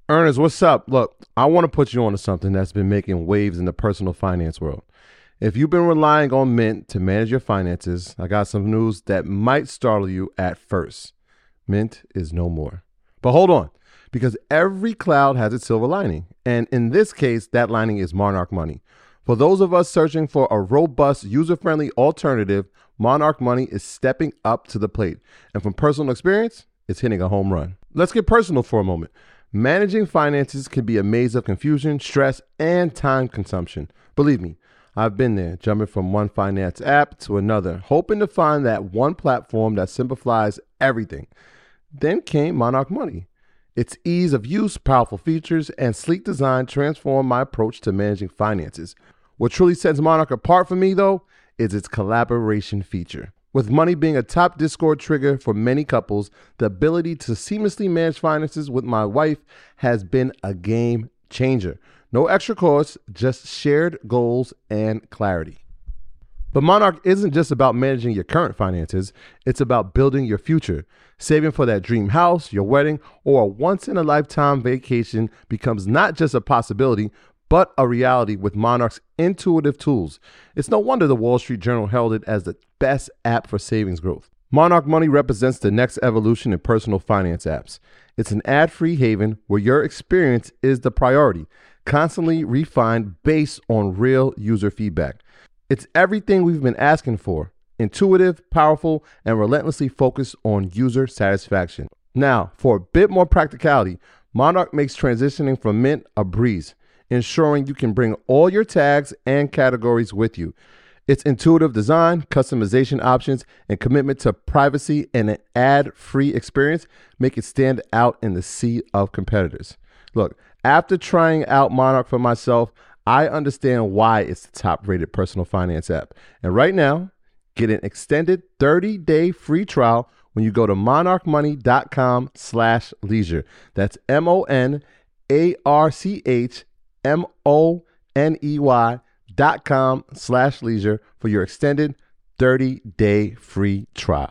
Ernest, what's up? Look, I want to put you on to something that's been making waves in the personal finance world. If you've been relying on Mint to manage your finances, I got some news that might startle you at first. Mint is no more. But hold on, because every cloud has its silver lining. And in this case, that lining is Monarch Money. For those of us searching for a robust, user-friendly alternative, Monarch Money is stepping up to the plate. And from personal experience, it's hitting a home run. Let's get personal for a moment. Managing finances can be a maze of confusion, stress, and time consumption. Believe me, I've been there, jumping from one finance app to another, hoping to find that one platform that simplifies everything. Then came Monarch Money. Its ease of use, powerful features, and sleek design transformed my approach to managing finances. What truly sets Monarch apart for me, though, is its collaboration feature. With money being a top Discord trigger for many couples, the ability to seamlessly manage finances with my wife has been a game changer. No extra costs, just shared goals and clarity. But Monarch isn't just about managing your current finances, it's about building your future. Saving for that dream house, your wedding, or a once-in-a-lifetime vacation becomes not just a possibility, but a reality with Monarch's intuitive tools. It's no wonder the Wall Street Journal held it as the best app for savings growth. Monarch Money represents the next evolution in personal finance apps. It's an ad-free haven where your experience is the priority, constantly refined based on real user feedback. It's everything we've been asking for: intuitive, powerful, and relentlessly focused on user satisfaction. Now, for a bit more practicality, Monarch makes transitioning from Mint a breeze, ensuring you can bring all your tags and categories with you. Its intuitive design, customization options, and commitment to privacy and an ad-free experience make it stand out in the sea of competitors. Look, after trying out Monarch for myself, I understand why it's the top-rated personal finance app. And right now, get an extended 30-day free trial when you go to monarchmoney.com/leisure. That's MonarchMoney.com/leisure for your extended 30-day free trial.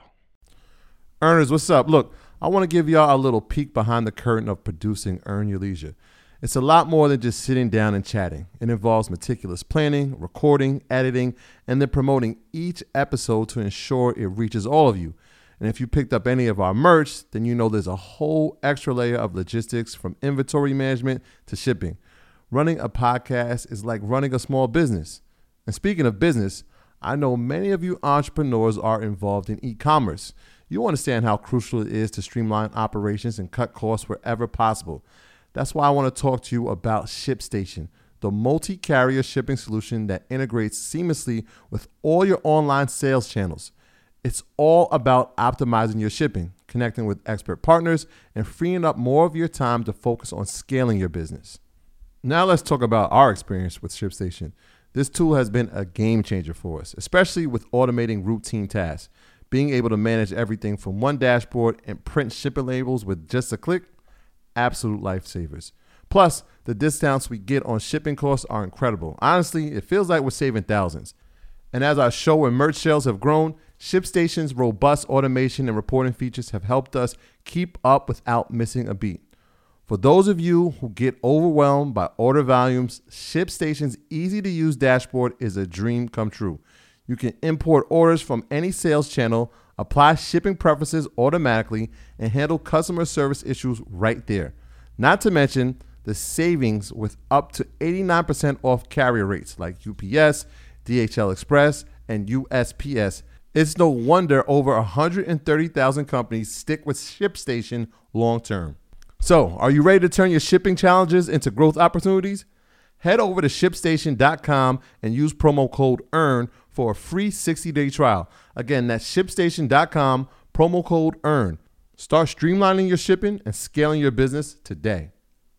Earners, what's up? Look, I want to give y'all a little peek behind the curtain of producing Earn Your Leisure. It's a lot more than just sitting down and chatting. It involves meticulous planning, recording, editing, and then promoting each episode to ensure it reaches all of you. And if you picked up any of our merch, then you know there's a whole extra layer of logistics, from inventory management to shipping. Running a podcast is like running a small business. And speaking of business, I know many of you entrepreneurs are involved in e-commerce. You understand how crucial it is to streamline operations and cut costs wherever possible. That's why I want to talk to you about ShipStation, the multi-carrier shipping solution that integrates seamlessly with all your online sales channels. It's all about optimizing your shipping, connecting with expert partners, and freeing up more of your time to focus on scaling your business. Now let's talk about our experience with ShipStation. This tool has been a game changer for us, especially with automating routine tasks. Being able to manage everything from one dashboard and print shipping labels with just a click, absolute lifesavers. Plus, the discounts we get on shipping costs are incredible. Honestly, it feels like we're saving thousands. And as our show and merch sales have grown, ShipStation's robust automation and reporting features have helped us keep up without missing a beat. For those of you who get overwhelmed by order volumes, ShipStation's easy-to-use dashboard is a dream come true. You can import orders from any sales channel, apply shipping preferences automatically, and handle customer service issues right there. Not to mention the savings with up to 89% off carrier rates like UPS, DHL Express, and USPS. It's no wonder over 130,000 companies stick with ShipStation long term. So, are you ready to turn your shipping challenges into growth opportunities? Head over to ShipStation.com and use promo code EARN for a free 60-day trial. Again, that's ShipStation.com, promo code EARN. Start streamlining your shipping and scaling your business today.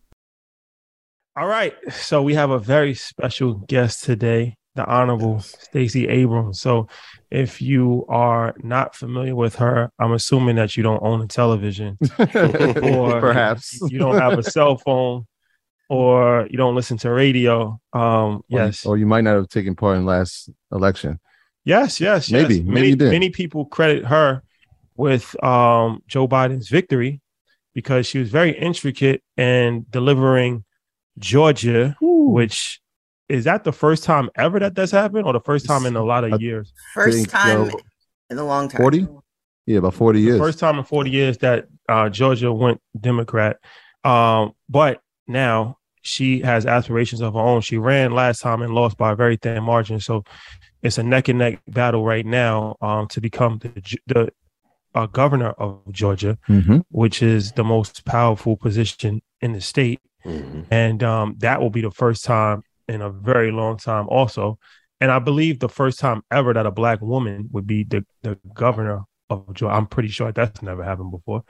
All right. So we have a very special guest today, the Honorable Stacey Abrams. So if you are not familiar with her, I'm assuming that you don't own a television or perhaps you don't have a cell phone or you don't listen to radio. Yes. Or you might not have taken part in last election. Yes. Maybe you did. Many people credit her with Joe Biden's victory because she was very intricate in delivering Georgia, which is that the first time ever that that's happened, or the first time in a lot of years? First time in a long time. 40? Yeah, about 40 years. The first time in 40 years that Georgia went Democrat. But now she has aspirations of her own. She ran last time and lost by a very thin margin. So it's a neck and neck battle right now to become the governor of Georgia, which is the most powerful position in the state. And that will be the first time in a very long time also. And I believe the first time ever that a Black woman would be the governor of Georgia. I'm pretty sure that's never happened before.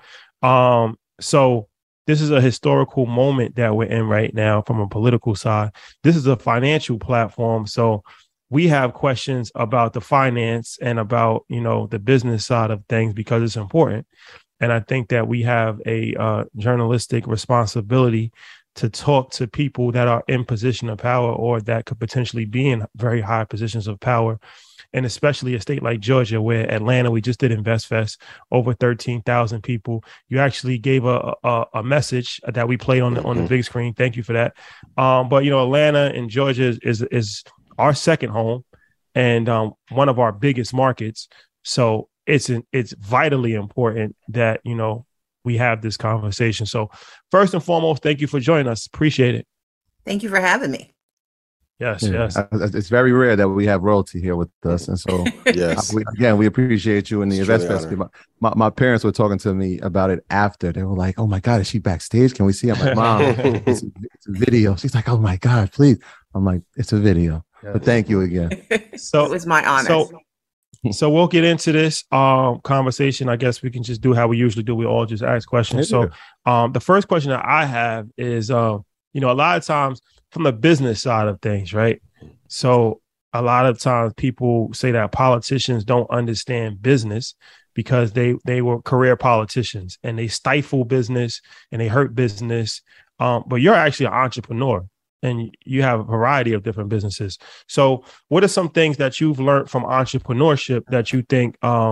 So this is a historical moment that we're in right now from a political side. This is a financial platform. So we have questions about the finance and about, the business side of things because it's important. And I think that we have a journalistic responsibility to talk to people that are in position of power or that could potentially be in very high positions of power. And especially a state like Georgia, where Atlanta, we just did InvestFest, over 13,000 people. You actually gave a message that we played on the big screen. Thank you for that. But Atlanta and Georgia is our second home and one of our biggest markets. So it's vitally important that we have this conversation. So first and foremost, thank you for joining us. Appreciate it. Thank you for having me. Yes. It's very rare that we have royalty here with us. And so, we appreciate you in the InvestFest. My parents were talking to me about it after. They were like, oh, my God, is she backstage? Can we see? I'm like, Mom, it's a video. She's like, oh, my God, please. I'm like, it's a video. Yes. But thank you again. So it was my honor. So we'll get into this conversation. I guess we can just do how we usually do. We all just ask questions. So the first question that I have is, a lot of times from the business side of things, right? So a lot of times people say that politicians don't understand business because they were career politicians and they stifle business and they hurt business. But you're actually an entrepreneur and you have a variety of different businesses. So what are some things that you've learned from entrepreneurship that you think,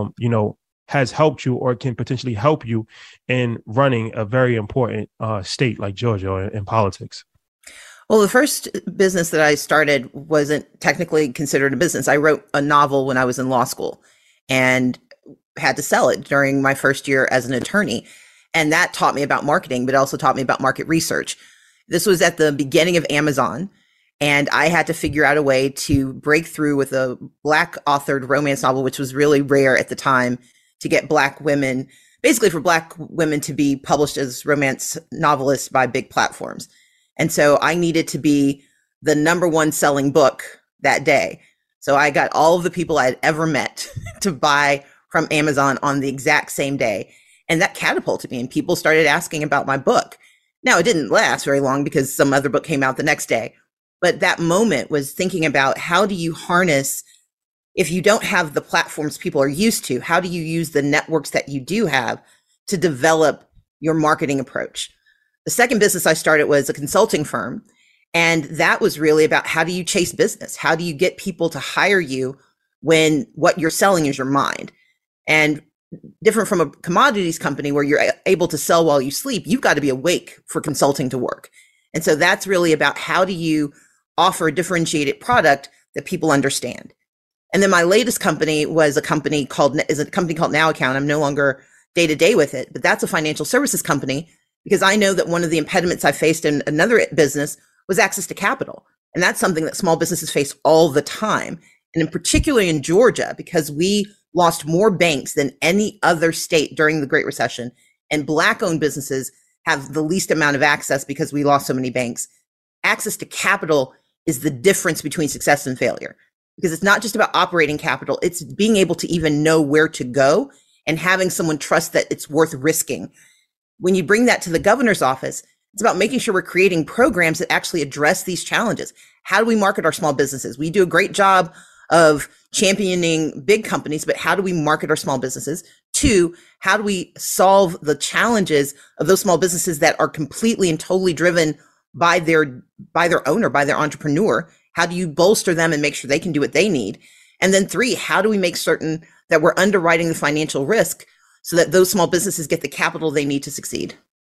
has helped you or can potentially help you in running a very important state like Georgia or in politics? Well, the first business that I started wasn't technically considered a business. I wrote a novel when I was in law school and had to sell it during my first year as an attorney. And that taught me about marketing, but also taught me about market research. This was at the beginning of Amazon. And I had to figure out a way to break through with a Black authored romance novel, which was really rare at the time, to get Black women, basically for Black women to be published as romance novelists by big platforms. And so I needed to be the number one selling book that day. So I got all of the people I had ever met to buy from Amazon on the exact same day. And that catapulted me and people started asking about my book. Now, it didn't last very long because some other book came out the next day. But that moment was thinking about how do you harness, if you don't have the platforms people are used to, how do you use the networks that you do have to develop your marketing approach? The second business I started was a consulting firm. And that was really about how do you chase business? How do you get people to hire you when what you're selling is your mind? And different from a commodities company where you're able to sell while you sleep, you've got to be awake for consulting to work. And so that's really about how do you offer a differentiated product that people understand. And then my latest company was a company called Now Account. I'm no longer day to day with it, but that's a financial services company because I know that one of the impediments I faced in another business was access to capital. And that's something that small businesses face all the time. And in particular in Georgia, because we lost more banks than any other state during the Great Recession. And Black owned businesses have the least amount of access because we lost so many banks. Access to capital is the difference between success and failure. Because it's not just about operating capital, it's being able to even know where to go and having someone trust that it's worth risking. When you bring that to the governor's office, it's about making sure we're creating programs that actually address these challenges. How do we market our small businesses? We do a great job of championing big companies, but how do we market our small businesses? 2, how do we solve the challenges of those small businesses that are completely and totally driven by their owner, by their entrepreneur? How do you bolster them and make sure they can do what they need? And then 3, how do we make certain that we're underwriting the financial risk so that those small businesses get the capital they need to succeed?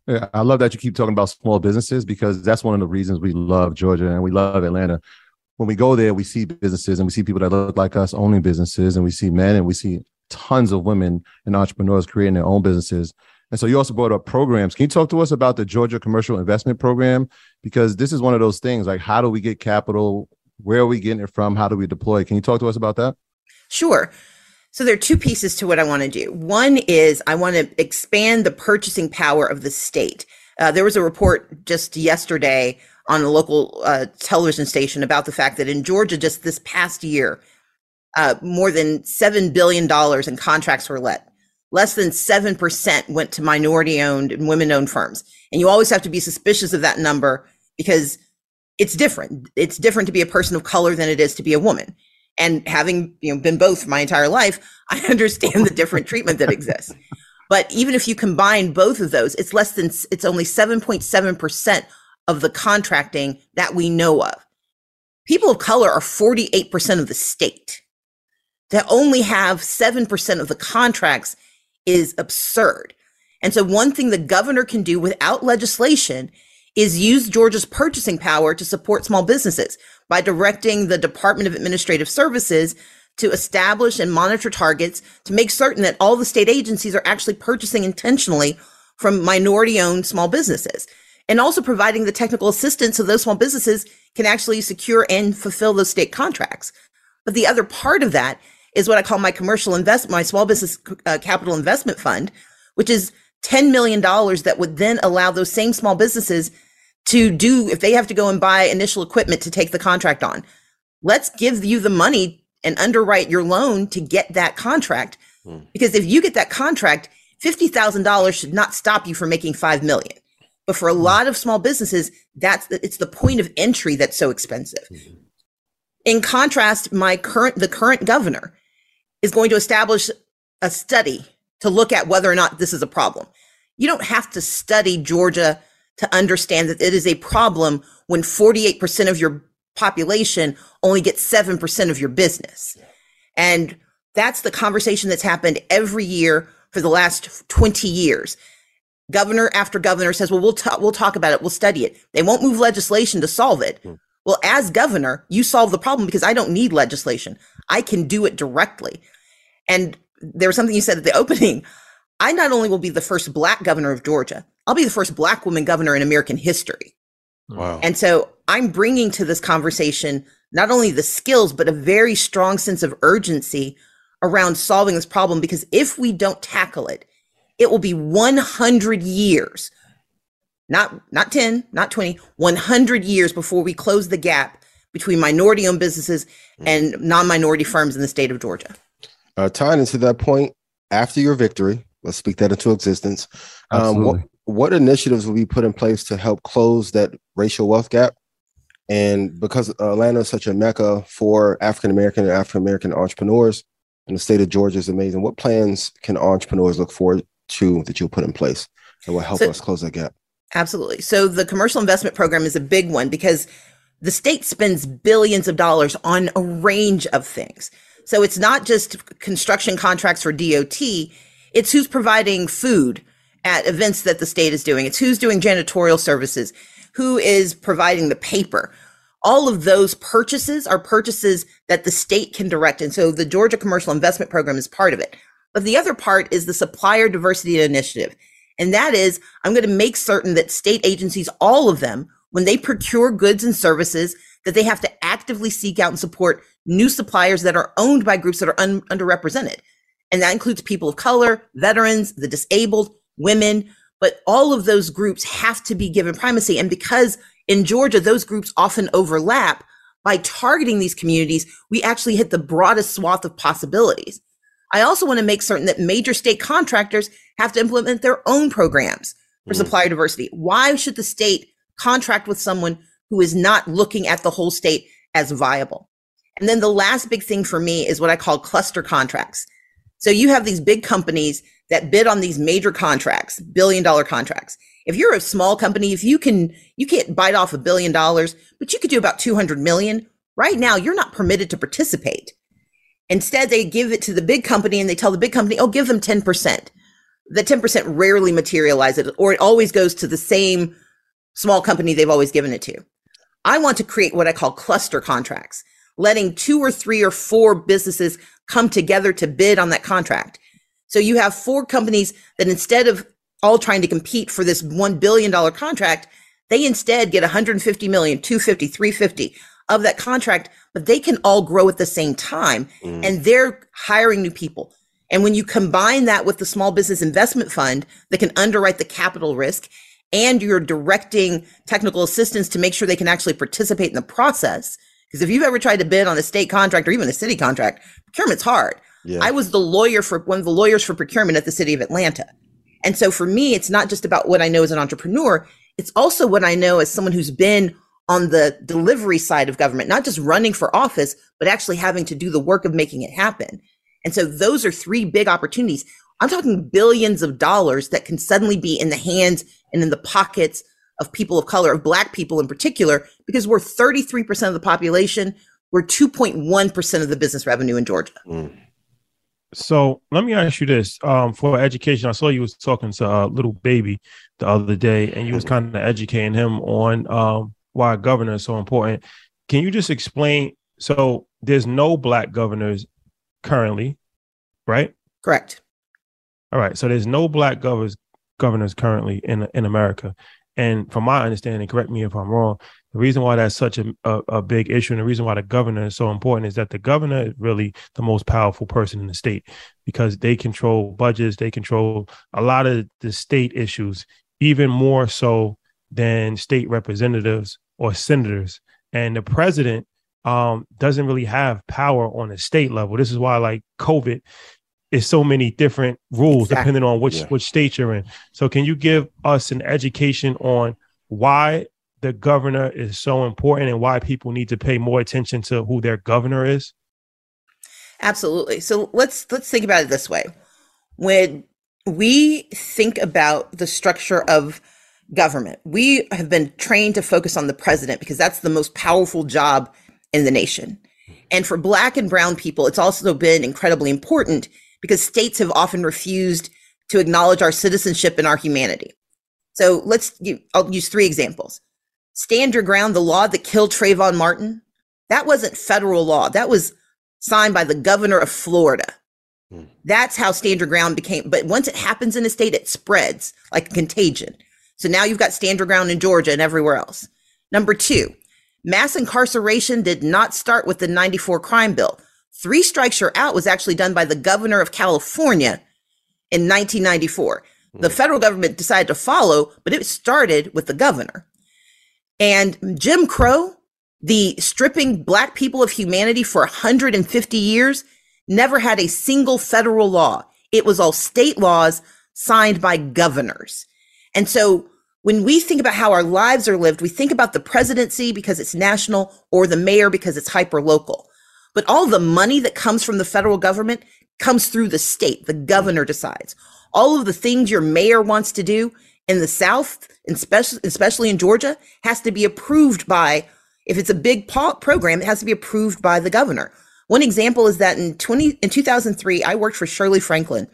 Yeah, I love that you keep talking about small businesses because that's one of the reasons we love Georgia and we love Atlanta. When we go there, we see businesses and we see people that look like us owning businesses, and we see men and we see tons of women and entrepreneurs creating their own businesses. And so you also brought up programs. Can you talk to us about the Georgia Commercial Investment Program? Because this is one of those things, like, how do we get capital? Where are we getting it from? How do we deploy? Can you talk to us about that? Sure. So there are two pieces to what I want to do. One is I want to expand the purchasing power of the state. There was a report just yesterday on a local television station about the fact that in Georgia, just this past year, more than $7 billion in contracts were let. Less than 7% went to minority-owned and women-owned firms. And you always have to be suspicious of that number because it's different. It's different to be a person of color than it is to be a woman. And having been both my entire life, I understand the different treatment that exists. But even if you combine both of those, it's only 7.7% of the contracting that we know of. People of color are 48% of the state. To only have 7% of the contracts is absurd. And so one thing the governor can do without legislation is use Georgia's purchasing power to support small businesses by directing the Department of Administrative Services to establish and monitor targets to make certain that all the state agencies are actually purchasing intentionally from minority-owned small businesses, and also providing the technical assistance so those small businesses can actually secure and fulfill those state contracts. But the other part of that is what I call my my small business capital investment fund, which is $10 million that would then allow those same small businesses to do, if they have to go and buy initial equipment to take the contract on, let's give you the money and underwrite your loan to get that contract. Because if you get that contract, $50,000 should not stop you from making $5 million. But for a lot of small businesses, it's the point of entry that's so expensive. In contrast, the current governor is going to establish a study to look at whether or not this is a problem. You don't have to study Georgia to understand that it is a problem when 48% of your population only gets 7% of your business. And that's the conversation that's happened every year for the last 20 years. Governor after governor says, well, we'll talk about it. We'll study it. They won't move legislation to solve it. Well, as governor, you solve the problem because I don't need legislation. I can do it directly. And there was something you said at the opening. I not only will be the first Black governor of Georgia, I'll be the first Black woman governor in American history. Wow. And so I'm bringing to this conversation not only the skills, but a very strong sense of urgency around solving this problem, because if we don't tackle it, it will be 100 years, not 10, not 20, 100 years before we close the gap between minority-owned businesses and non-minority firms in the state of Georgia. Tying into that point, after your victory, let's speak that into existence. What initiatives will be put in place to help close that racial wealth gap? And because Atlanta is such a mecca for African-American and African-American entrepreneurs, and the state of Georgia is amazing, what plans can entrepreneurs look forward to that you'll put in place that will help us close that gap? Absolutely. So the commercial investment program is a big one because the state spends billions of dollars on a range of things. So it's not just construction contracts for DOT, it's who's providing food at events that the state is doing. It's who's doing janitorial services, who is providing the paper. All of those purchases are purchases that the state can direct. And so the Georgia Commercial Investment Program is part of it. But the other part is the Supplier Diversity Initiative. And that is, I'm going to make certain that state agencies, all of them, when they procure goods and services, that they have to actively seek out and support new suppliers that are owned by groups that are underrepresented. And that includes people of color, veterans, the disabled, women, but all of those groups have to be given primacy. And because in Georgia, those groups often overlap, by targeting these communities, we actually hit the broadest swath of possibilities. I also want to make certain that major state contractors have to implement their own programs for supplier diversity. Why should the state contract with someone who is not looking at the whole state as viable? And then the last big thing for me is what I call cluster contracts. So you have these big companies that bid on these major contracts, billion-dollar contracts. If you're a small company, you can't bite off $1 billion, but you could do about 200 million. Right now, you're not permitted to participate. Instead, they give it to the big company and they tell the big company, oh, give them 10%. the 10% rarely materializes, or it always goes to the same small company they've always given it to. I want to create what I call cluster contracts, letting 2 or 3 or 4 businesses come together to bid on that contract. So you have 4 companies that instead of all trying to compete for this $1 billion contract, they instead get 150 million, 250, 350 of that contract, but they can all grow at the same time and they're hiring new people. And when you combine that with the small business investment fund that can underwrite the capital risk, and you're directing technical assistance to make sure they can actually participate in the process. Because if you've ever tried to bid on a state contract or even a city contract, procurement's hard. Yeah. I was one of the lawyers for procurement at the city of Atlanta. And so for me, it's not just about what I know as an entrepreneur. It's also what I know as someone who's been on the delivery side of government, not just running for office, but actually having to do the work of making it happen. And so those are 3 big opportunities. I'm talking billions of dollars that can suddenly be in the hands and in the pockets of people of color, of Black people in particular, because we're 33% of the population. We're 2.1% of the business revenue in Georgia. So let me ask you this. For education, I saw you was talking to Little Baby the other day, and you was kind of educating him on why governor is so important. Can you just explain? So there's no Black governors currently, right? Correct. All right. So there's no Black governors currently in America. And from my understanding, correct me if I'm wrong, the reason why that's such a big issue and the reason why the governor is so important is that the governor is really the most powerful person in the state because they control budgets. They control a lot of the state issues, even more so than state representatives or senators. And the president doesn't really have power on a state level. This is why, like COVID, is so many different rules depending on which state you're in. So can you give us an education on why the governor is so important and why people need to pay more attention to who their governor is? Absolutely. So let's think about it this way. When we think about the structure of government, we have been trained to focus on the president because that's the most powerful job in the nation. And for Black and brown people, it's also been incredibly important because states have often refused to acknowledge our citizenship and our humanity. So I'll use 3 examples. Stand Your Ground, the law that killed Trayvon Martin, that wasn't federal law. That was signed by the governor of Florida. That's how Stand Your Ground became. But once it happens in a state, it spreads like a contagion. So now you've got Stand Your Ground in Georgia and everywhere else. Number 2, mass incarceration did not start with the 94 crime bill. 3 strikes you're out was actually done by the governor of California in 1994. The federal government decided to follow, but it started with the governor. And Jim Crow, the stripping Black people of humanity for 150 years, never had a single federal law. It was all state laws signed by governors. And so when we think about how our lives are lived, we think about the presidency because it's national or the mayor because it's hyper local. But all the money that comes from the federal government comes through the state. The governor decides. All of the things your mayor wants to do in the South, especially in Georgia, has to be approved by, if it's a big program, it has to be approved by the governor. One example is that in 2003, I worked for Shirley Franklin.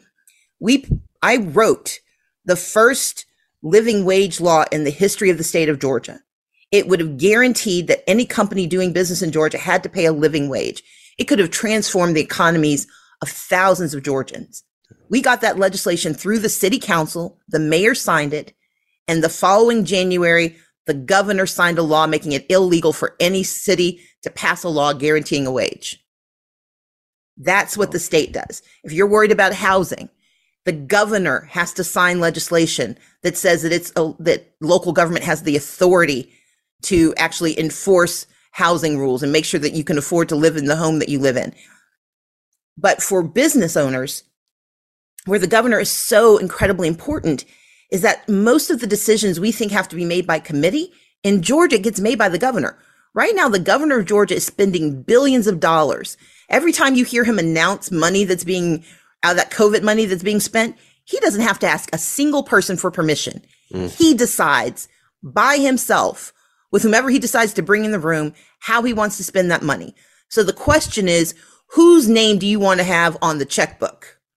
I wrote the first living wage law in the history of the state of Georgia. It would have guaranteed that any company doing business in Georgia had to pay a living wage. It could have transformed the economies of thousands of Georgians. We got that legislation through the city council. The mayor signed it. And the following January, the governor signed a law making it illegal for any city to pass a law guaranteeing a wage. That's what the state does. If you're worried about housing, the governor has to sign legislation that says that that local government has the authority to actually enforce housing rules and make sure that you can afford to live in the home that you live in. But for business owners, where the governor is so incredibly important is that most of the decisions we think have to be made by committee in Georgia gets made by the governor. Right now, the governor of Georgia is spending billions of dollars. Every time you hear him announce money that's being out of that COVID money that's being spent, he doesn't have to ask a single person for permission. He decides by himself, with whomever he decides to bring in the room, how he wants to spend that money. So the question is, whose name do you want to have on the checkbook?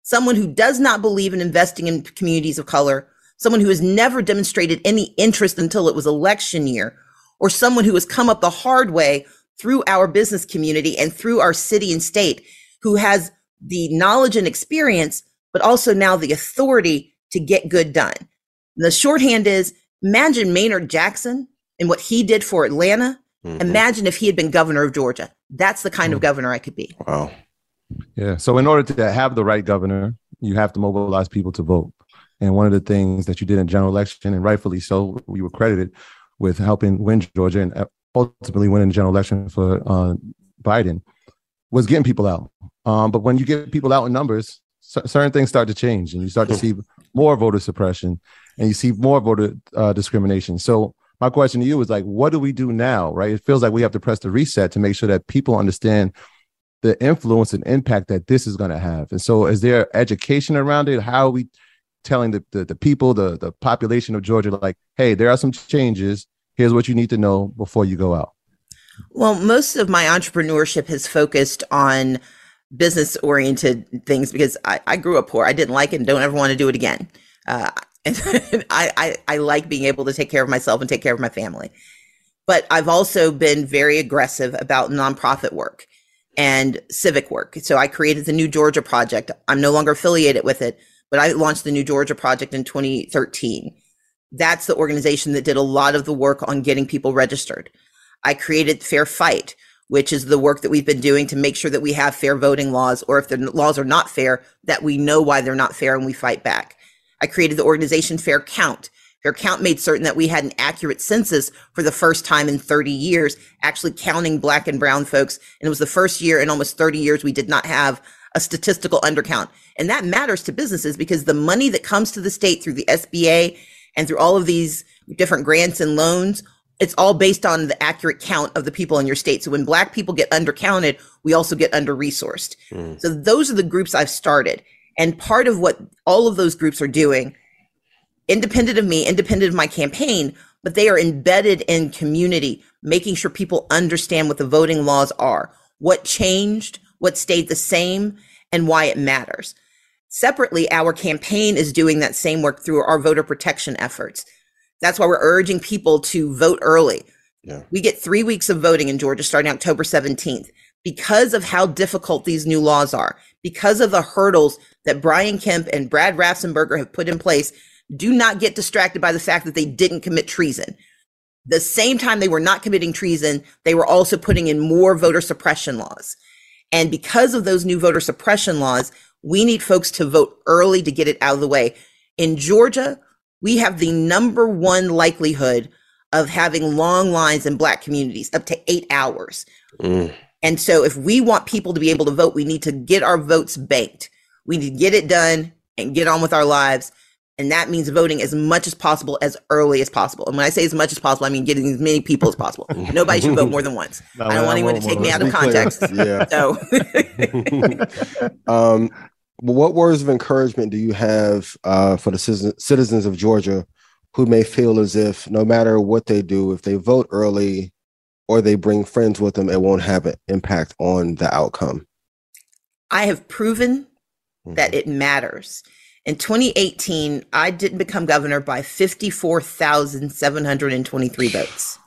someone who does not believe in investing in communities of color, someone who has never demonstrated any interest until it was election year, or someone who has come up the hard way through our business community and through our city and state, who has the knowledge and experience, but also now the authority to get good done. And the shorthand is, imagine Maynard Jackson and what he did for Atlanta. Imagine if he had been governor of Georgia. That's the kind of governor I could be. Wow. Yeah. So in order to have the right governor, you have to mobilize people to vote. And one of the things that you did in general election, and rightfully so, we were credited with helping win Georgia and ultimately winning the general election for Biden, was getting people out. But when you get people out in numbers, certain things start to change, and you start to see more voter suppression, and you see more voter discrimination. So my question to you is, like, what do we do now, right? It feels like we have to press the reset to make sure that people understand the influence and impact that this is going to have. And so is there education around it? How are we telling the people, the population of Georgia, like, hey, there are some changes. Here's what you need to know before you go out? Well, most of my entrepreneurship has focused on business-oriented things because I grew up poor. I didn't like it and don't ever want to do it again. And I like being able to take care of myself and take care of my family. But I've also been very aggressive about nonprofit work and civic work. So I created the New Georgia Project. I'm no longer affiliated with it, but I launched the New Georgia Project in 2013. That's the organization that did a lot of the work on getting people registered. I created Fair Fight, which is the work that we've been doing to make sure that we have fair voting laws, or if the laws are not fair, that we know why they're not fair and we fight back. I created the organization Fair Count. Fair Count made certain that we had an accurate census for the first time in 30 years, actually counting Black and brown folks. And it was the first year in almost 30 years we did not have a statistical undercount. And that matters to businesses because the money that comes to the state through the SBA and through all of these different grants and loans, it's all based on the accurate count of the people in your state. So when Black people get undercounted, we also get under-resourced. So those are the groups I've started. And part of what all of those groups are doing, independent of me, independent of my campaign, but they are embedded in community, making sure people understand what the voting laws are, what changed, what stayed the same, and why it matters. Separately, our campaign is doing that same work through our voter protection efforts. That's why we're urging people to vote early. Yeah. We get 3 weeks of voting in Georgia starting October 17th because of how difficult these new laws are, because of the hurdles that Brian Kemp and Brad Raffensperger have put in place. Do not get distracted by the fact that they didn't commit treason. The same time they were not committing treason, they were also putting in more voter suppression laws. And because of those new voter suppression laws, we need folks to vote early to get it out of the way. In Georgia, we have the number one likelihood of having long lines in Black communities, up to 8 hours. And so if we want people to be able to vote, we need to get our votes banked. We need to get it done and get on with our lives. And that means voting as much as possible, as early as possible. And when I say as much as possible, I mean getting as many people as possible. Nobody should vote more than once. I don't want anyone to take me out of context. Yeah. So, what words of encouragement do you have for the citizens of Georgia who may feel as if no matter what they do, if they vote early or they bring friends with them, it won't have an impact on the outcome? I have proven that it matters. In 2018, I didn't become governor by 54,723 votes.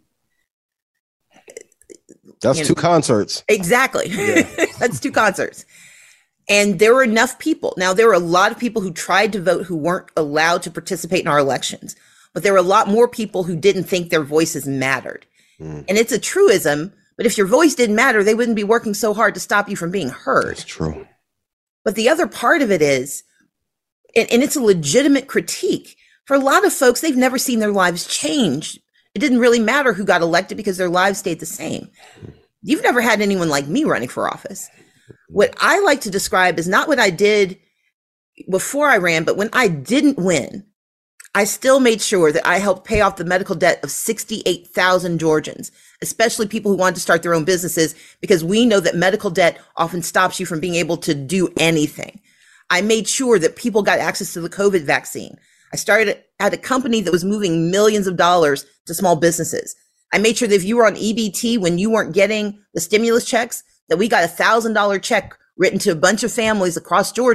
That's two concerts. Exactly. Yeah. That's 2 concerts. And there were enough people. Now, there were a lot of people who tried to vote who weren't allowed to participate in our elections, but there were a lot more people who didn't think their voices mattered. And it's a truism, but if your voice didn't matter, they wouldn't be working so hard to stop you from being heard. That's true. But the other part of it is, and it's a legitimate critique, for a lot of folks, they've never seen their lives change. It didn't really matter who got elected because their lives stayed the same. You've never had anyone like me running for office. What I like to describe is not what I did before I ran, but when I didn't win, I still made sure that I helped pay off the medical debt of 68,000 Georgians, especially people who wanted to start their own businesses, because we know that medical debt often stops you from being able to do anything. I made sure that people got access to the COVID vaccine. I started at a company that was moving millions of dollars to small businesses. I made sure that if you were on EBT when you weren't getting the stimulus checks, that we got $1,000 check written to a bunch of families across Georgia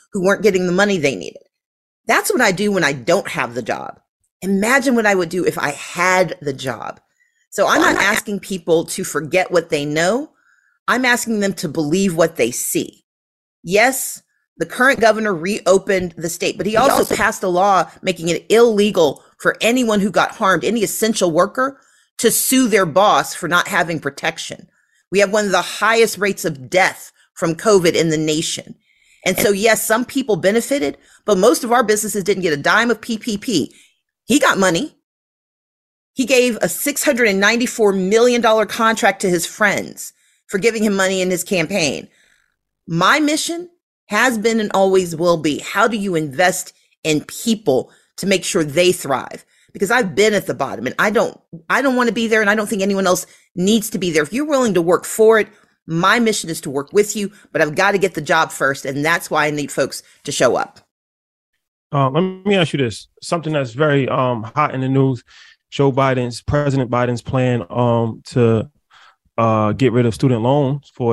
who weren't getting the money they needed. That's what I do when I don't have the job. Imagine what I would do if I had the job. So I'm not asking people to forget what they know. I'm asking them to believe what they see. Yes, the current governor reopened the state, but he also passed a law making it illegal for anyone who got harmed, any essential worker, to sue their boss for not having protection. We have one of the highest rates of death from COVID in the nation. And so, yes, some people benefited, but most of our businesses didn't get a dime of PPP. He got money. He gave a $694 million contract to his friends for giving him money in his campaign. My mission has been and always will be, how do you invest in people to make sure they thrive? Because I've been at the bottom and I don't want to be there, and I don't think anyone else needs to be there. If you're willing to work for it, my mission is to work with you, but I've got to get the job first. And that's why I need folks to show up. Let me ask you this, something that's very hot in the news. President Biden's plan to get rid of student loans for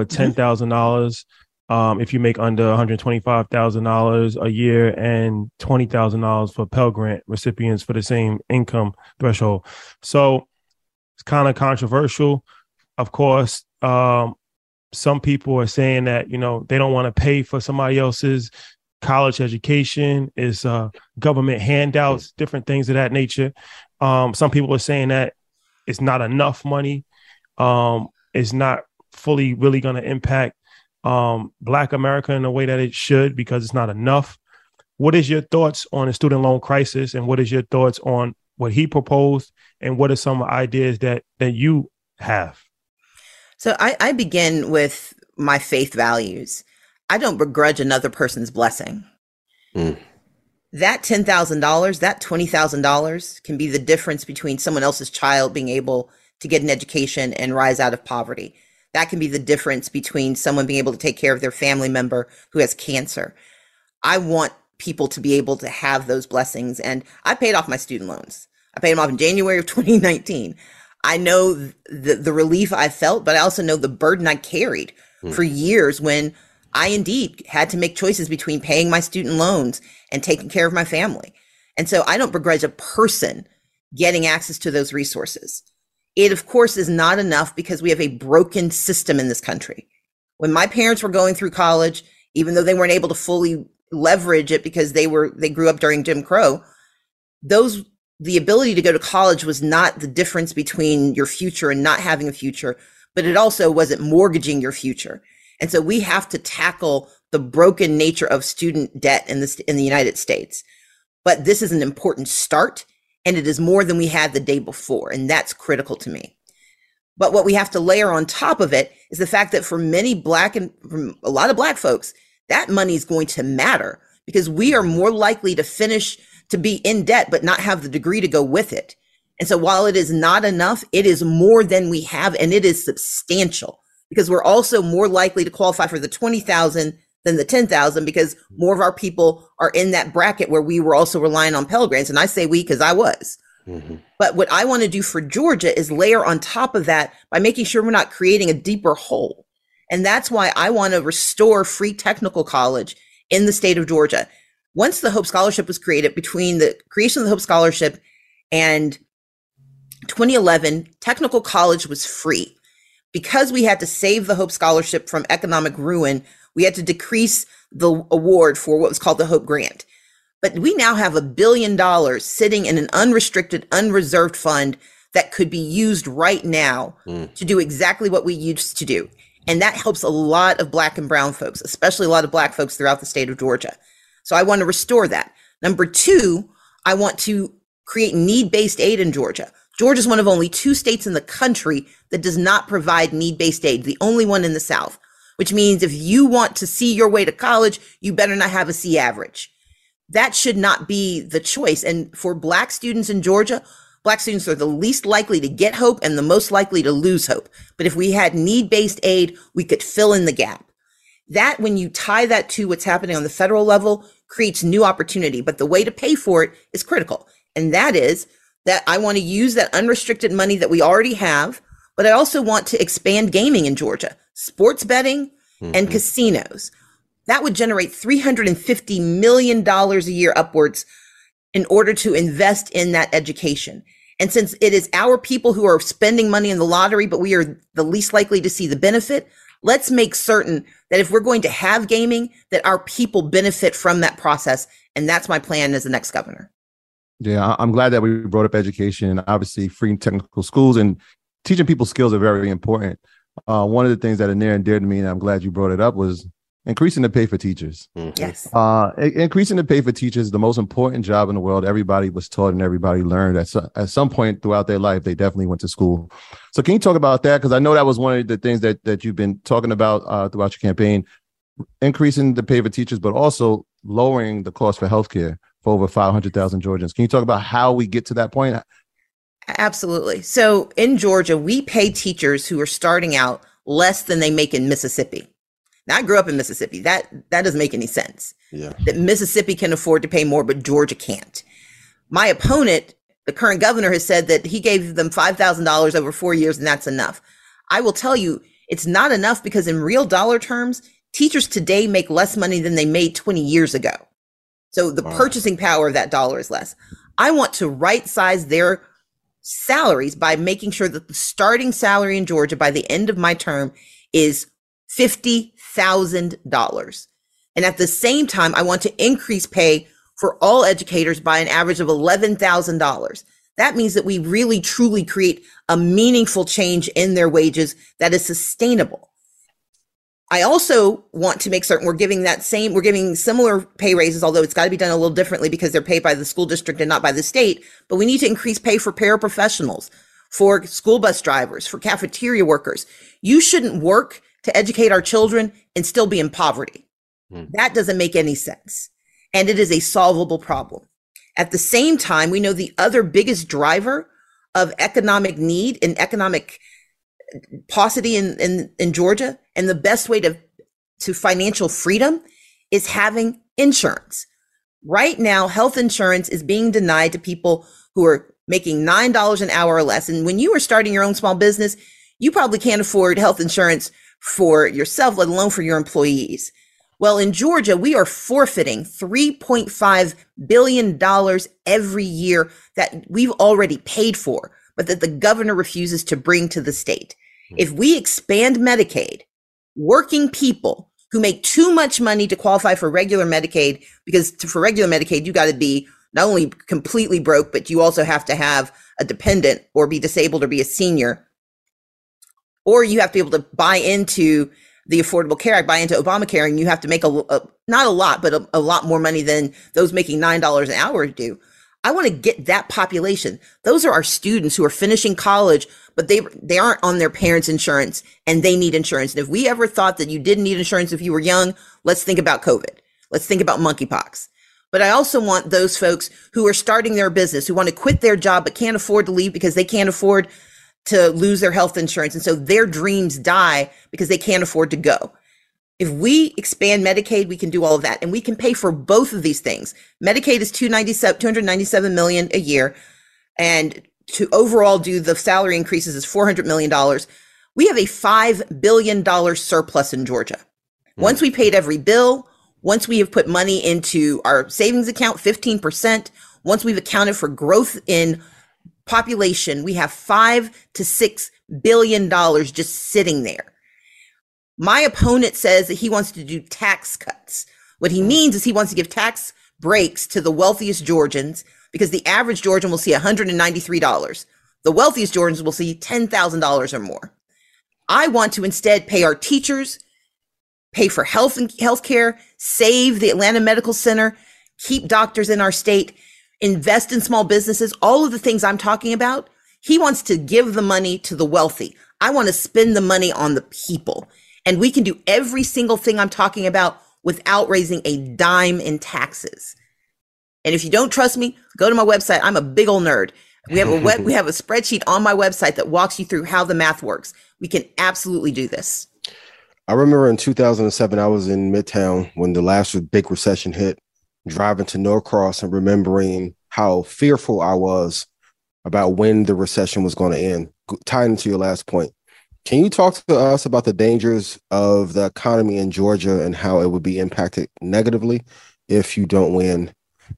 $10,000 if you make under $125,000 a year, and $20,000 for Pell Grant recipients for the same income threshold. So it's kind of controversial. Of course, some people are saying that, they don't want to pay for somebody else's college education, is government handouts, different things of that nature. Some people are saying that it's not enough money. It's not fully really going to impact Black America in the way that it should, because it's not enough. What is your thoughts on the student loan crisis, and what is your thoughts on what he proposed, and what are some ideas that you have? So I begin with my faith values. I don't begrudge another person's blessing. That $10,000, that $20,000 can be the difference between someone else's child being able to get an education and rise out of poverty. That can be the difference between someone being able to take care of their family member who has cancer. I want people to be able to have those blessings. And I paid off my student loans. I paid them off in January of 2019. I know the relief I felt, but I also know the burden I carried for years when I indeed had to make choices between paying my student loans and taking care of my family. And so I don't begrudge a person getting access to those resources. It, of course, is not enough because we have a broken system in this country. When my parents were going through college, even though they weren't able to fully leverage it because they grew up during Jim Crow, the ability to go to college was not the difference between your future and not having a future, but it also wasn't mortgaging your future. And so we have to tackle the broken nature of student debt in the United States. But this is an important start, and it is more than we had the day before. And that's critical to me. But what we have to layer on top of it is the fact that for many Black and from a lot of Black folks, that money is going to matter because we are more likely to be in debt, but not have the degree to go with it. And so while it is not enough, it is more than we have, and it is substantial because we're also more likely to qualify for the 20,000 than the 10,000 because more of our people are in that bracket where we were also relying on Pell Grants. And I say we because I was. But what I want to do for Georgia is layer on top of that by making sure we're not creating a deeper hole. And that's why I want to restore free technical college in the state of Georgia. Once the Hope Scholarship was created, between the creation of the Hope Scholarship and 2011, technical college was free. Because we had to save the Hope Scholarship from economic ruin, we had to decrease the award for what was called the Hope Grant. But we now have $1 billion sitting in an unrestricted, unreserved fund that could be used right now to do exactly what we used to do. And that helps a lot of Black and brown folks, especially a lot of Black folks throughout the state of Georgia. So I want to restore that. Number two, I want to create need-based aid in Georgia. Georgia is one of only 2 states in the country that does not provide need-based aid, the only one in the South, which means if you want to see your way to college, you better not have a C average. That should not be the choice. And for Black students in Georgia, Black students are the least likely to get hope and the most likely to lose hope. But if we had need-based aid, we could fill in the gap. That, when you tie that to what's happening on the federal level, creates new opportunity. But the way to pay for it is critical. And that is that I want to use that unrestricted money that we already have, but I also want to expand gaming in Georgia, sports betting and casinos. That would generate $350 million a year upwards in order to invest in that education. And since it is our people who are spending money in the lottery, but we are the least likely to see the benefit, let's make certain that if we're going to have gaming, that our people benefit from that process. And that's my plan as the next governor. Yeah, I'm glad that we brought up education, and obviously free technical schools and teaching people skills are very important. One of the things that are near and dear to me, and I'm glad you brought it up, was increasing the pay for teachers. Mm-hmm. Yes. Increasing the pay for teachers is the most important job in the world. Everybody was taught and everybody learned at some point throughout their life. They definitely went to school. So can you talk about that? Because I know that was one of the things that you've been talking about throughout your campaign, increasing the pay for teachers, but also lowering the cost for healthcare for over 500,000 Georgians. Can you talk about how we get to that point? Absolutely. So in Georgia, we pay teachers who are starting out less than they make in Mississippi. Now, I grew up in Mississippi. That doesn't make any sense. Yeah. That Mississippi can afford to pay more, but Georgia can't. My opponent, the current governor, has said that he gave them $5,000 over 4 years, and that's enough. I will tell you, it's not enough, because in real dollar terms, teachers today make less money than they made 20 years ago. So the purchasing power of that dollar is less. I want to right size their salaries by making sure that the starting salary in Georgia by the end of my term is $50,000. And at the same time, I want to increase pay for all educators by an average of $11,000. That means that we really truly create a meaningful change in their wages that is sustainable. I also want to make certain we're giving similar pay raises, although it's got to be done a little differently because they're paid by the school district and not by the state. But we need to increase pay for paraprofessionals, for school bus drivers, for cafeteria workers. You shouldn't work to educate our children and still be in poverty. That doesn't make any sense. And it is a solvable problem. At the same time, we know the other biggest driver of economic need and economic paucity in Georgia, and the best way to financial freedom is having insurance. Right now, health insurance is being denied to people who are making $9 an hour or less. And when you are starting your own small business, you probably can't afford health insurance for yourself, let alone for your employees. Well, in Georgia, we are forfeiting $3.5 billion every year that we've already paid for, but that the governor refuses to bring to the state. If we expand Medicaid, working people who make too much money to qualify for regular Medicaid, because for regular Medicaid, you got to be not only completely broke, but you also have to have a dependent or be disabled or be a senior, or you have to be able to buy into the Affordable Care Act, buy into Obamacare, and you have to make not a lot, but a lot more money than those making $9 an hour do. I want to get that population. Those are our students who are finishing college, but they aren't on their parents' insurance and they need insurance. And if we ever thought that you didn't need insurance if you were young, let's think about COVID. Let's think about monkeypox. But I also want those folks who are starting their business, who want to quit their job, but can't afford to leave because they can't afford to lose their health insurance. And so their dreams die because they can't afford to go. If we expand Medicaid, we can do all of that, and we can pay for both of these things. Medicaid is $297 million a year, and to overall do the salary increases is $400 million. We have a $5 billion surplus in Georgia. Once we paid every bill, once we have put money into our savings account, 15%, once we've accounted for growth in population, we have $5 to $6 billion just sitting there. My opponent says that he wants to do tax cuts. What he means is he wants to give tax breaks to the wealthiest Georgians, because the average Georgian will see $193. The wealthiest Georgians will see $10,000 or more. I want to instead pay our teachers, pay for health care, save the Atlanta Medical Center, keep doctors in our state, invest in small businesses, all of the things I'm talking about. He wants to give the money to the wealthy. I want to spend the money on the people. And we can do every single thing I'm talking about without raising a dime in taxes. And if you don't trust me, go to my website. I'm a big old nerd. We have a spreadsheet on my website that walks you through how the math works. We can absolutely do this. I remember in 2007, I was in Midtown when the last big recession hit, driving to Norcross and remembering how fearful I was about when the recession was going to end. Tying into your last point, Can you talk to us about the dangers of the economy in Georgia and how it would be impacted negatively if you don't win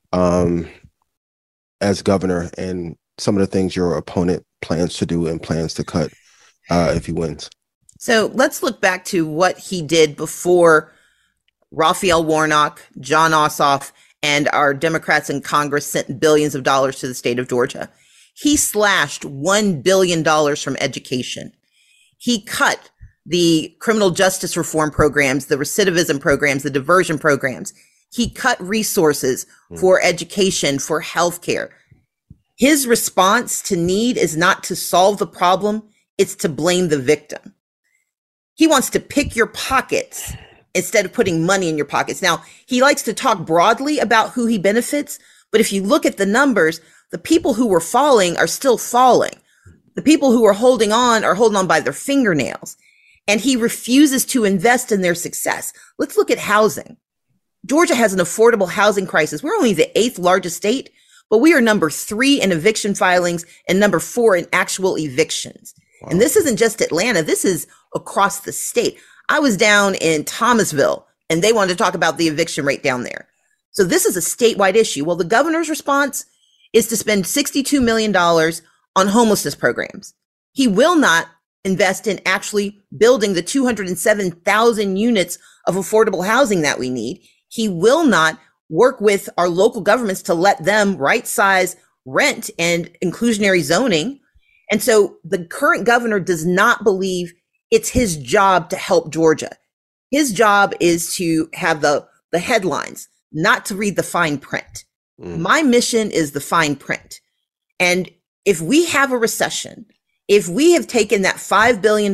as governor, and some of the things your opponent plans to do and plans to cut if he wins? So let's look back to what he did before Raphael Warnock, Jon Ossoff, and our Democrats in Congress sent billions of dollars to the state of Georgia. He slashed $1 billion from education. He cut the criminal justice reform programs, the recidivism programs, the diversion programs. He cut resources for education, for healthcare. His response to need is not to solve the problem, it's to blame the victim. He wants to pick your pockets instead of putting money in your pockets. Now, he likes to talk broadly about who he benefits, but if you look at the numbers, the people who were falling are still falling. The people who are holding on by their fingernails. And he refuses to invest in their success. Let's look at housing. Georgia has an affordable housing crisis. We're only the 8th largest state, but we are number 3 in eviction filings and number 4 in actual evictions. Wow. And this isn't just Atlanta. This is across the state. I was down in Thomasville and they wanted to talk about the eviction rate down there. So this is a statewide issue. Well, the governor's response is to spend $62 million on homelessness programs. He will not invest in actually building the 207,000 units of affordable housing that we need. He will not work with our local governments to let them right size rent and inclusionary zoning. And so the current governor does not believe it's his job to help Georgia. His job is to have the headlines, not to read the fine print. My mission is the fine print. And if we have a recession, if we have taken that $5 billion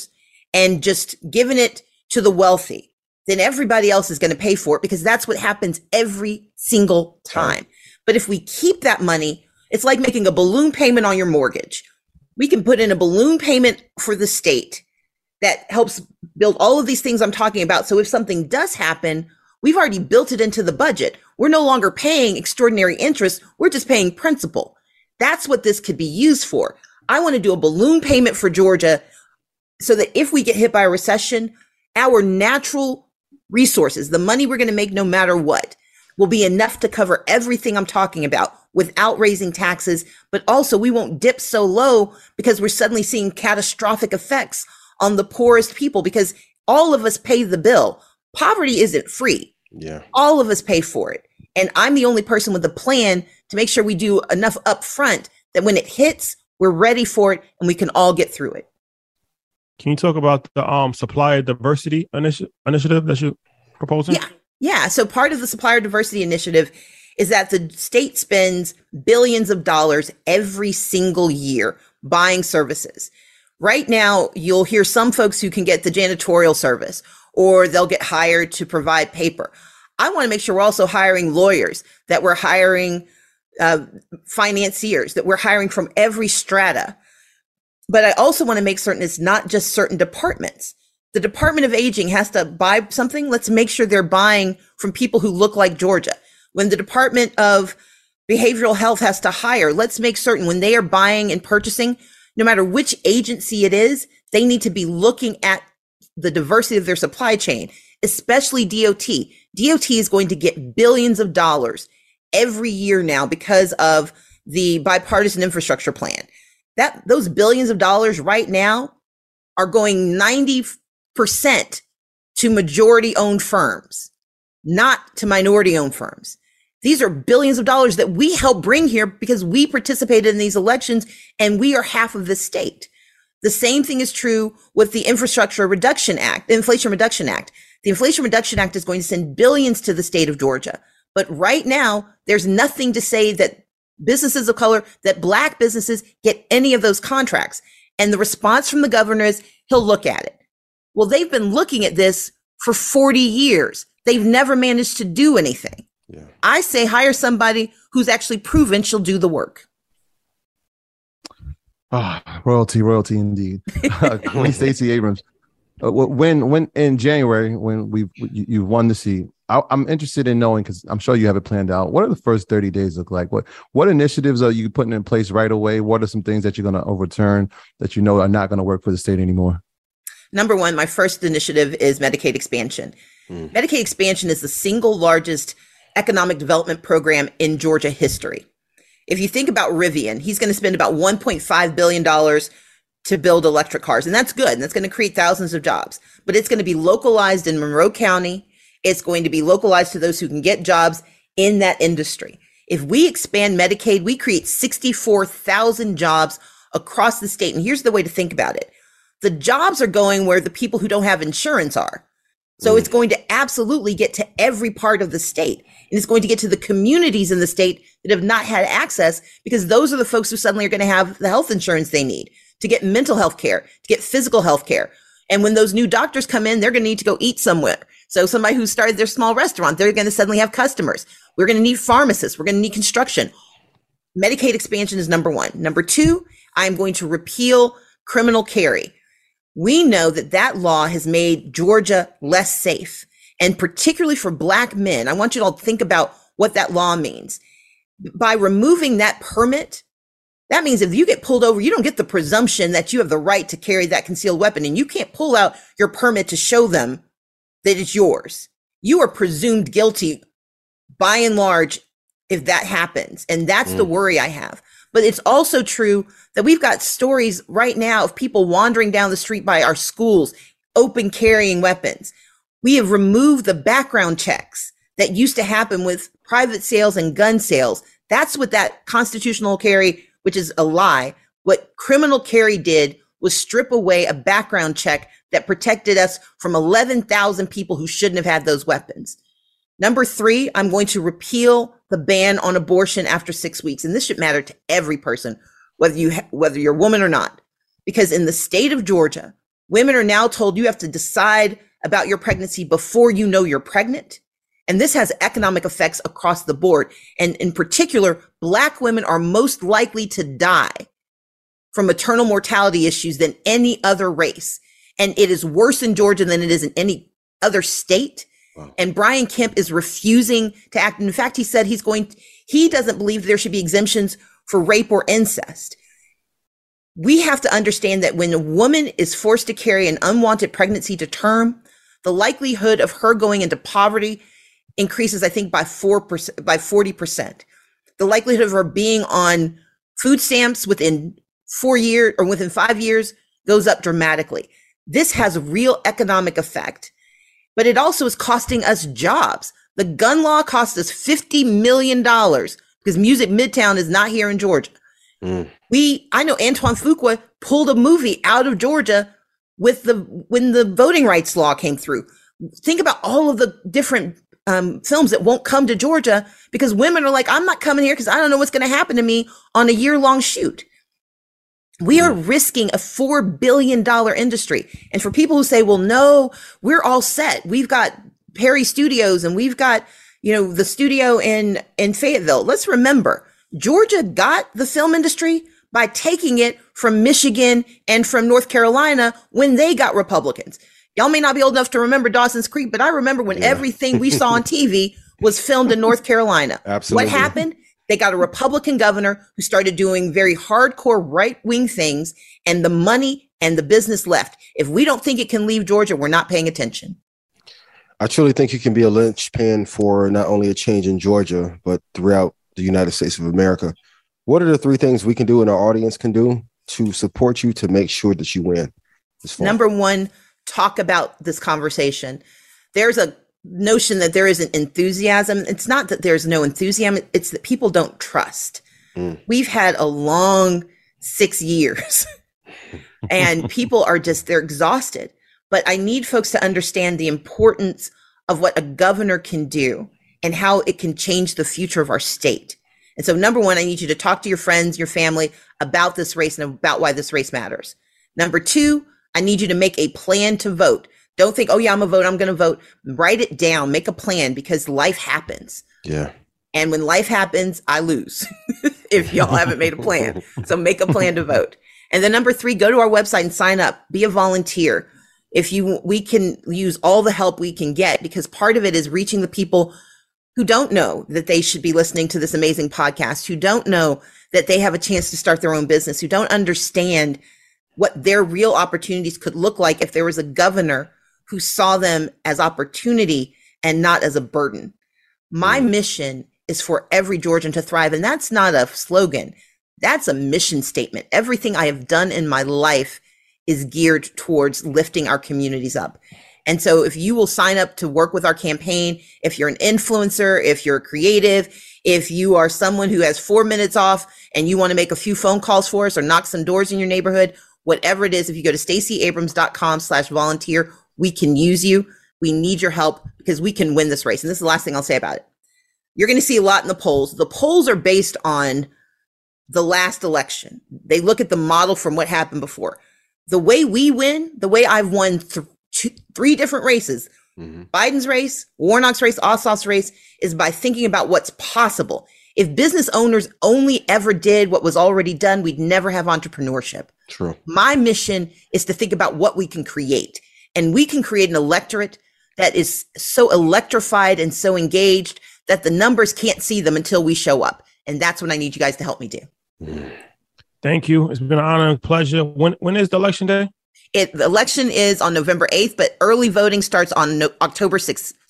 and just given it to the wealthy, then everybody else is going to pay for it, because that's what happens every single time. But if we keep that money, it's like making a balloon payment on your mortgage. We can put in a balloon payment for the state that helps build all of these things I'm talking about. So if something does happen, we've already built it into the budget. We're no longer paying extraordinary interest. We're just paying principal. That's what this could be used for. I want to do a balloon payment for Georgia so that if we get hit by a recession, our natural resources, the money we're going to make no matter what, will be enough to cover everything I'm talking about without raising taxes. But also we won't dip so low because we're suddenly seeing catastrophic effects on the poorest people, because all of us pay the bill. Poverty isn't free. Yeah. All of us pay for it. And I'm the only person with a plan to make sure we do enough upfront that when it hits, we're ready for it and we can all get through it. Can you talk about the supplier diversity initiative that you're proposing? Yeah. So part of the supplier diversity initiative is that the state spends billions of dollars every single year buying services. Right now, you'll hear some folks who can get the janitorial service, or they'll get hired to provide paper. I want to make sure we're also hiring lawyers, that we're hiring financiers, that we're hiring from every strata. But I also want to make certain it's not just certain departments. The Department of Aging has to buy something. Let's make sure they're buying from people who look like Georgia. When the Department of Behavioral Health has to hire, let's make certain when they are buying and purchasing, no matter which agency it is, they need to be looking at the diversity of their supply chain, especially DOT. DOT is going to get billions of dollars every year now because of the bipartisan infrastructure plan. Those billions of dollars right now are going 90% to majority owned firms, not to minority owned firms. These are billions of dollars that we helped bring here because we participated in these elections and we are half of the state. The same thing is true with the Infrastructure Reduction Act, the Inflation Reduction Act. The Inflation Reduction Act is going to send billions to the state of Georgia. But right now, there's nothing to say that businesses of color, that Black businesses get any of those contracts. And the response from the governor is he'll look at it. Well, they've been looking at this for 40 years. They've never managed to do anything. Yeah. I say hire somebody who's actually proven she'll do the work. Royalty indeed. Queen Stacey Abrams. When in January, when you won the seat, I'm interested in knowing, because I'm sure you have it planned out. What are the first 30 days look like? What initiatives are you putting in place right away? What are some things that you're going to overturn that you know are not going to work for the state anymore? Number one, my first initiative is Medicaid expansion. Medicaid expansion is the single largest economic development program in Georgia history. If you think about Rivian, he's going to spend about $1.5 billion to build electric cars. And that's good. And that's going to create thousands of jobs. But it's going to be localized in Monroe County. It's going to be localized to those who can get jobs in that industry. If we expand Medicaid, we create 64,000 jobs across the state. And here's the way to think about it. The jobs are going where the people who don't have insurance are. So it's going to absolutely get to every part of the state. And it's going to get to the communities in the state that have not had access, because those are the folks who suddenly are going to have the health insurance they need to get mental health care, to get physical health care. And when those new doctors come in, they're going to need to go eat somewhere. So somebody who started their small restaurant, they're going to suddenly have customers. We're going to need pharmacists. We're going to need construction. Medicaid expansion is number one. Number two, I'm going to repeal criminal carry. We know that that law has made Georgia less safe, and particularly for Black men. I want you all to think about what that law means. By removing that permit, that means if you get pulled over, you don't get the presumption that you have the right to carry that concealed weapon, and you can't pull out your permit to show them that it's yours. You are presumed guilty by and large if that happens. And that's the worry I have. But it's also true that we've got stories right now of people wandering down the street by our schools, open carrying weapons. We have removed the background checks that used to happen with private sales and gun sales. That's what that constitutional carry, which is a lie. What criminal carry did was strip away a background check that protected us from 11,000 people who shouldn't have had those weapons. Number three, I'm going to repeal the ban on abortion after 6 weeks. And this should matter to every person, whether you're a woman or not, because in the state of Georgia, women are now told you have to decide about your pregnancy before you know you're pregnant. And this has economic effects across the board. And in particular, Black women are most likely to die from maternal mortality issues than any other race. And it is worse in Georgia than it is in any other state. Wow. And Brian Kemp is refusing to act. In fact, he said he doesn't believe there should be exemptions for rape or incest. We have to understand that when a woman is forced to carry an unwanted pregnancy to term, the likelihood of her going into poverty increases, I think, by 40%. The likelihood of her being on food stamps within 4 years or within 5 years goes up dramatically. This has a real economic effect, but it also is costing us jobs. The gun law cost us $50 million because Music Midtown is not here in Georgia. I know Antoine Fuqua pulled a movie out of Georgia when the voting rights law came through. Think about all of the different films that won't come to Georgia because women are like, I'm not coming here because I don't know what's going to happen to me on a year-long shoot. We are risking a $4 billion industry. And for people who say, well, no, we're all set. We've got Perry Studios and we've got, the studio in Fayetteville. Let's remember, Georgia got the film industry by taking it from Michigan and from North Carolina when they got Republicans. Y'all may not be old enough to remember Dawson's Creek, but I remember when everything we saw on TV was filmed in North Carolina. Absolutely. What happened? They got a Republican governor who started doing very hardcore right-wing things, and the money and the business left. If we don't think it can leave Georgia, we're not paying attention. I truly think you can be a linchpin for not only a change in Georgia, but throughout the United States of America. What are the three things we can do and our audience can do to support you to make sure that you win? Number one, talk about this conversation. There's a notion that there isn't enthusiasm. It's not that there's no enthusiasm. It's that people don't trust. We've had a long 6 years and people are they're exhausted. But I need folks to understand the importance of what a governor can do and how it can change the future of our state. And so number one, I need you to talk to your friends, your family about this race and about why this race matters. Number two, I need you to make a plan to vote. Don't think, oh yeah, I'm going to vote. Write it down, make a plan because life happens. Yeah. And when life happens, I lose if y'all haven't made a plan. So make a plan to vote. And then number three, go to our website and sign up, be a volunteer. we can use all the help we can get, because part of it is reaching the people who don't know that they should be listening to this amazing podcast, who don't know that they have a chance to start their own business, who don't understand what their real opportunities could look like if there was a governor who saw them as opportunity and not as a burden. My mission is for every Georgian to thrive. And that's not a slogan. That's a mission statement. Everything I have done in my life is geared towards lifting our communities up. And so if you will sign up to work with our campaign, if you're an influencer, if you're creative, if you are someone who has 4 minutes off and you want to make a few phone calls for us or knock some doors in your neighborhood, whatever it is, if you go to stacyabrams.com/volunteer, we can use you. We need your help because we can win this race. And this is the last thing I'll say about it. You're going to see a lot in the polls. The polls are based on the last election. They look at the model from what happened before. The way we win, the way I've won 3 different races, Biden's race, Warnock's race, Ossoff's race, is by thinking about what's possible. If business owners only ever did what was already done, we'd never have entrepreneurship. True. My mission is to think about what we can create. And we can create an electorate that is so electrified and so engaged that the numbers can't see them until we show up. And that's what I need you guys to help me do. Thank you. It's been an honor and pleasure. When is the election day? The election is on November 8th, but early voting starts on October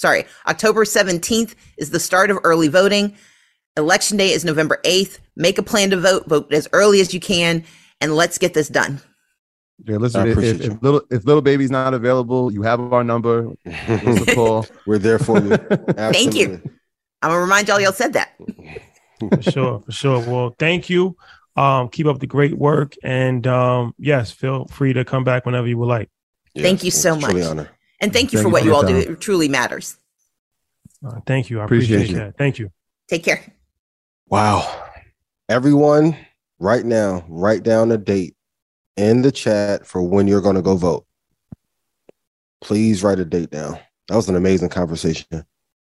17th is the start of early voting. Election day is November 8th. Make a plan to vote as early as you can, and let's get this done. Yeah, listen, if little baby's not available, you have our number. Give us a call. We're there for you. Thank you. I'm gonna remind y'all said that. For sure. Well, thank you. Keep up the great work, and yes, feel free to come back whenever you would like. Yes, thank you so much, and thank you for what you all do. It truly matters. Thank you. I appreciate that. Thank you. Take care. Wow, everyone! Right now, write down a date in the chat for when you're going to go vote. Please write a date down. That was an amazing conversation.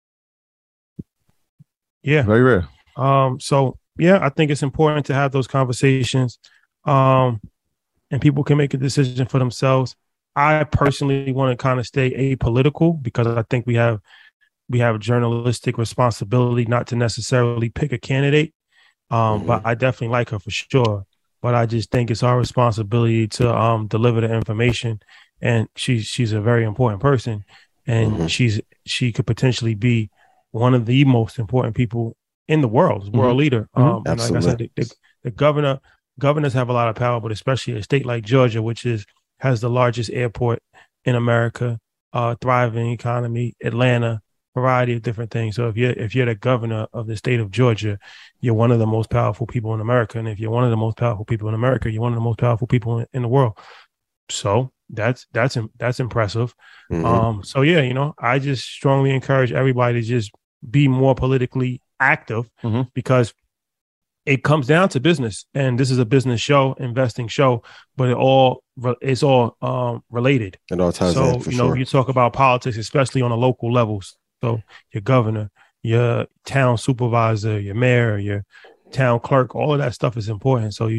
Yeah, very rare. So yeah, I think it's important to have those conversations, and people can make a decision for themselves. I personally want to kind of stay apolitical because I think we have a journalistic responsibility not to necessarily pick a candidate. But I definitely like her for sure. But I just think it's our responsibility to deliver the information. And she's a very important person, and she could potentially be one of the most important people in the world, world leader. And like I said, the governors have a lot of power, but especially a state like Georgia, which has the largest airport in America, thriving economy, Atlanta, variety of different things. So if you're the governor of the state of Georgia, you're one of the most powerful people in America. And if you're one of the most powerful people in America, you're one of the most powerful people in the world. So that's impressive. So yeah, I just strongly encourage everybody to just be more politically active because it comes down to business, and this is a business show, investing show, but it's all related. It all ties in, for sure. You talk about politics, especially on the local levels. So your governor, your town supervisor, your mayor, your town clerk, all of that stuff is important. So you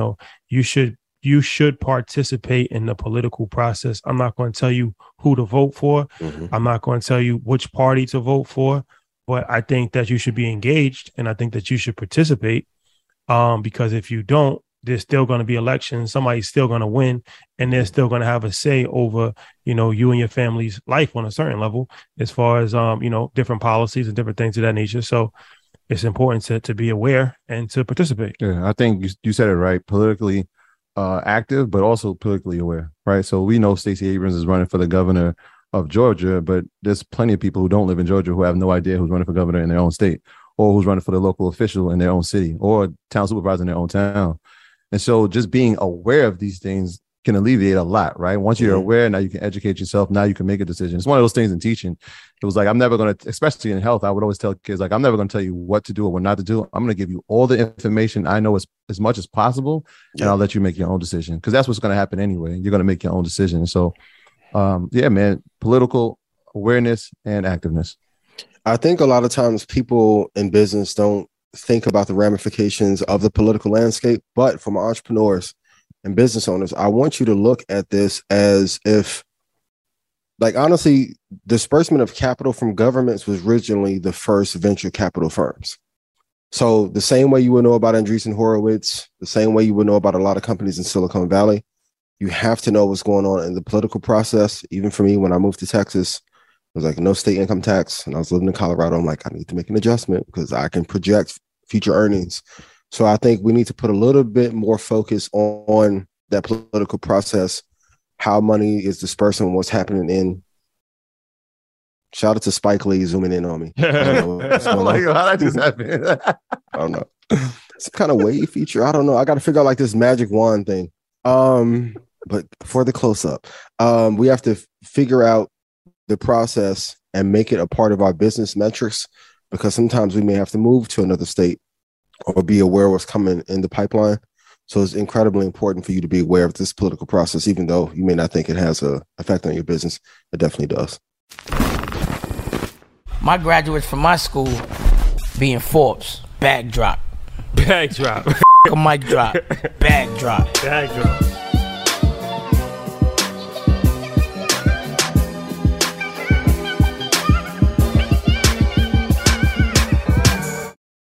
should participate in the political process. I'm not going to tell you who to vote for. I'm not going to tell you which party to vote for, but I think that you should be engaged, and I think that you should participate, because if you don't, there's still going to be elections. Somebody's still going to win, and they're still going to have a say over, you and your family's life on a certain level, as far as, different policies and different things of that nature. So it's important to be aware and to participate. Yeah, I think you said it right. Politically active, but also politically aware, right? So we know Stacey Abrams is running for the governor of Georgia, but there's plenty of people who don't live in Georgia who have no idea who's running for governor in their own state, or who's running for the local official in their own city, or town supervisor in their own town. And so just being aware of these things can alleviate a lot, right? Once you're aware, now you can educate yourself. Now you can make a decision. It's one of those things in teaching. It was like, I'm never going to, especially in health, I would always tell kids, like, I'm never going to tell you what to do or what not to do. I'm going to give you all the information I know as much as possible, and I'll let you make your own decision, because that's what's going to happen anyway. You're going to make your own decision. So, yeah, man, political awareness and activeness. I think a lot of times people in business don't think about the ramifications of the political landscape, but from entrepreneurs and business owners, I want you to look at this as if like honestly, disbursement of capital from governments was originally the first venture capital firms. So the same way you would know about Andreessen Horowitz, the same way you would know about a lot of companies in Silicon Valley, you have to know what's going on in the political process. Even for me, when I moved to Texas, it was like no state income tax. And I was living in Colorado. I'm like, I need to make an adjustment because I can project future earnings. So I think we need to put a little bit more focus on that political process, how money is dispersed and what's happening in. Shout out to Spike Lee zooming in on me. Oh my God, how that just happened? I don't know. It's kind of wave feature. I don't know. I got to figure out like this magic wand thing. But for the close up, we have to figure out the process and make it a part of our business metrics, because sometimes we may have to move to another state or be aware of what's coming in the pipeline. So it's incredibly important for you to be aware of this political process, even though you may not think it has an effect on your business. It definitely does. My graduates from my school being Forbes, bag drop. Bag drop. A mic drop, bag drop. Bag drop.